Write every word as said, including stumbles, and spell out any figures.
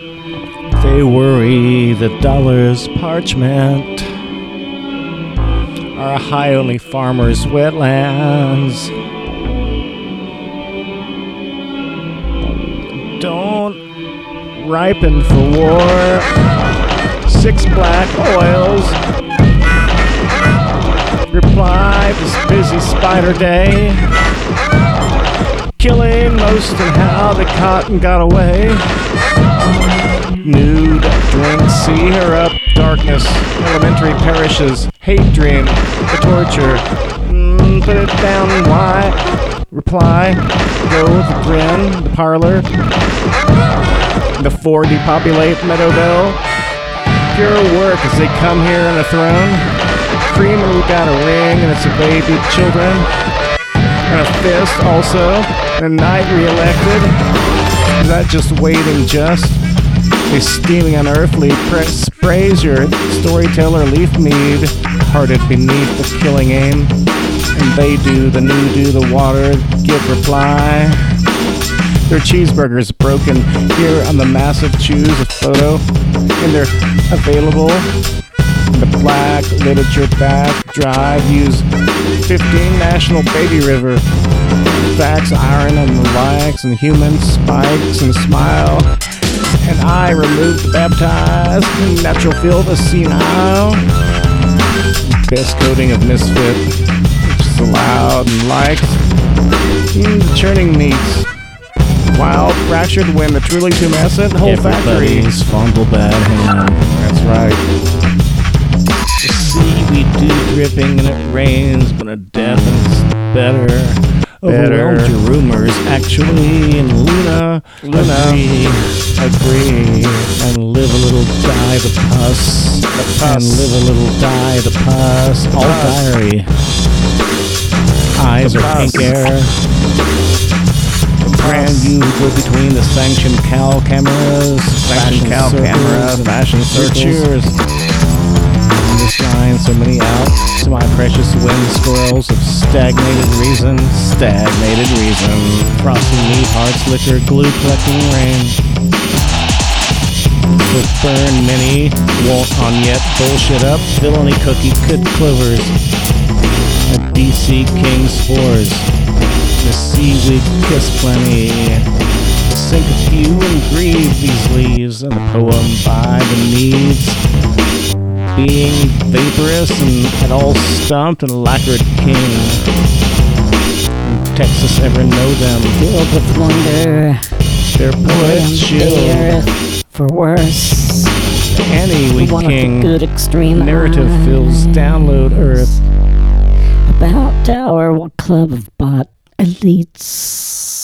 They worry the dollar's parchment are high only farmers' wetlands. Don't ripen for war. Six black oils reply this busy spider day, killing most and how the cotton got away. Nude drinks, see her up, darkness, elementary perishes, hate dream, the torture, mm, put it down, why? Reply, go with the grin, the parlor, before depopulate Meadowville. Pure work as they come here on a throne. Creamer got a ring and it's a baby children. And a fist also. And a knight re-elected. Is that just waiting just? A steaming unearthly press praise your storyteller leaf mead. Hearted beneath the killing aim. And they do, the new do, the water, give reply. Their cheeseburgers broken here on the massive choose a photo. And they're available. The black literature back drive use fifteen National Baby River. Facts, iron and the likes and human spikes and smile. And I removed the baptized natural feel the senile. Best coating of misfit. Just allowed and liked. Mm, the churning meats. Wild, fractured wind, the truly tumescent whole Everybody's factory. fumble bad hand. That's right. The seaweed dew dripping and it rains, but a death is better. Overwhelmed your rumors, actually, and Luna, Luna. agree, agree, and live a little, die the pus, The pus. and live a little, die the pus, all pus. diary. Eyes The are pus. pink air. Brand you go between the sanctioned cow cameras, Sanctioned fashion cow circles, camera, and fashion circles. cheers. This line, so many out to my precious wind squirrels of stagnated reason, stagnated reason. Frosting meat, hearts, liquor, glue collecting rain. With burn many, won't on yet, bullshit up, villainy cookie, good clovers. A D C King spores. The seaweed kiss plenty. Sink a few and grieve these leaves, and the poem by the needs. Being vaporous and at all stumped and lacquered king. In Texas ever know them. Filled with wonder, Their poets the chill. earth for worse. Annie, we One king. of the good extreme Narrative fills eyes. download earth. About our club of bot elites.